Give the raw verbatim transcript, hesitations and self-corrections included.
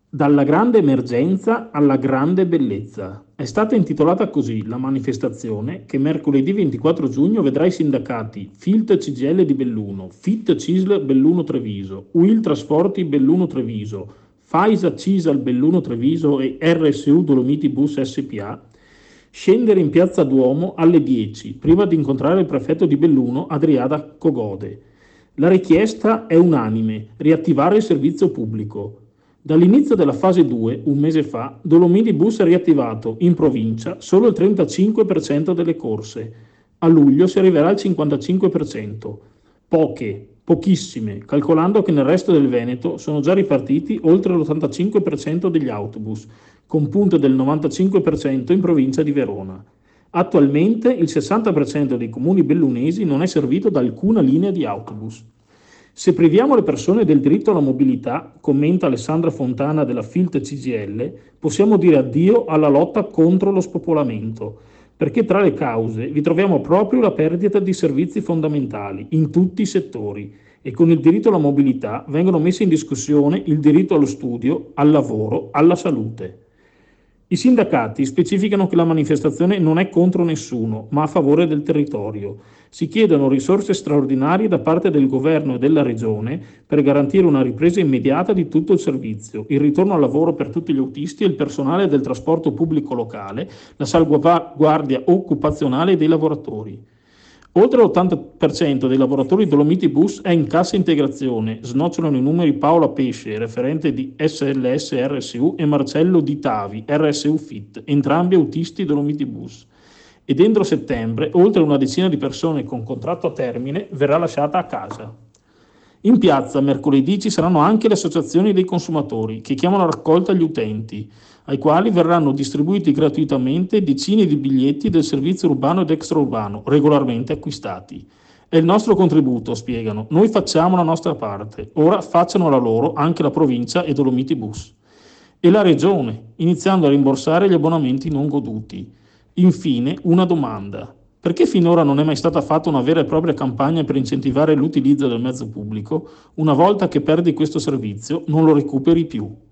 Dalla grande emergenza alla grande bellezza. È stata intitolata così la manifestazione che mercoledì ventiquattro giugno vedrà i sindacati Filt C G I L di Belluno, Fit Cisl Belluno Treviso, U I L Trasporti Belluno Treviso, Faisa Cisal Belluno Treviso e R S U Dolomiti Bus S P A scendere in piazza Duomo alle dieci, prima di incontrare il prefetto di Belluno Adriada Cogode. La richiesta è unanime: riattivare il servizio pubblico. Dall'inizio della fase due, un mese fa, Dolomiti Bus ha riattivato in provincia solo il trentacinque per cento delle corse. A luglio si arriverà al cinquantacinque per cento. Poche, pochissime, calcolando che nel resto del Veneto sono già ripartiti oltre l'ottantacinque per cento degli autobus, con punte del novantacinque per cento in provincia di Verona. Attualmente il sessanta per cento dei comuni bellunesi non è servito da alcuna linea di autobus. Se priviamo le persone del diritto alla mobilità, commenta Alessandra Fontana della Filt C G I L, possiamo dire addio alla lotta contro lo spopolamento, perché tra le cause vi troviamo proprio la perdita di servizi fondamentali in tutti i settori e con il diritto alla mobilità vengono messi in discussione il diritto allo studio, al lavoro, alla salute. I sindacati specificano che la manifestazione non è contro nessuno, ma a favore del territorio. Si chiedono risorse straordinarie da parte del governo e della regione per garantire una ripresa immediata di tutto il servizio, il ritorno al lavoro per tutti gli autisti e il personale del trasporto pubblico locale, la salvaguardia occupazionale dei lavoratori. Oltre l'ottanta per cento dei lavoratori Dolomiti Bus è in cassa integrazione, snocciolano i numeri Paola Pesce, referente di S L S R S U, e Marcello Di Tavi, R S U Fit, entrambi autisti Dolomiti Bus. E entro settembre, oltre una decina di persone con contratto a termine verrà lasciata a casa. In piazza mercoledì ci saranno anche le associazioni dei consumatori che chiamano a raccolta gli utenti, ai quali verranno distribuiti gratuitamente decine di biglietti del servizio urbano ed extraurbano regolarmente acquistati. È il nostro contributo, spiegano. Noi facciamo la nostra parte, ora facciano la loro anche la provincia e Dolomiti Bus. E la regione, iniziando a rimborsare gli abbonamenti non goduti. Infine, una domanda. Perché finora non è mai stata fatta una vera e propria campagna per incentivare l'utilizzo del mezzo pubblico? Una volta che perdi questo servizio non lo recuperi più.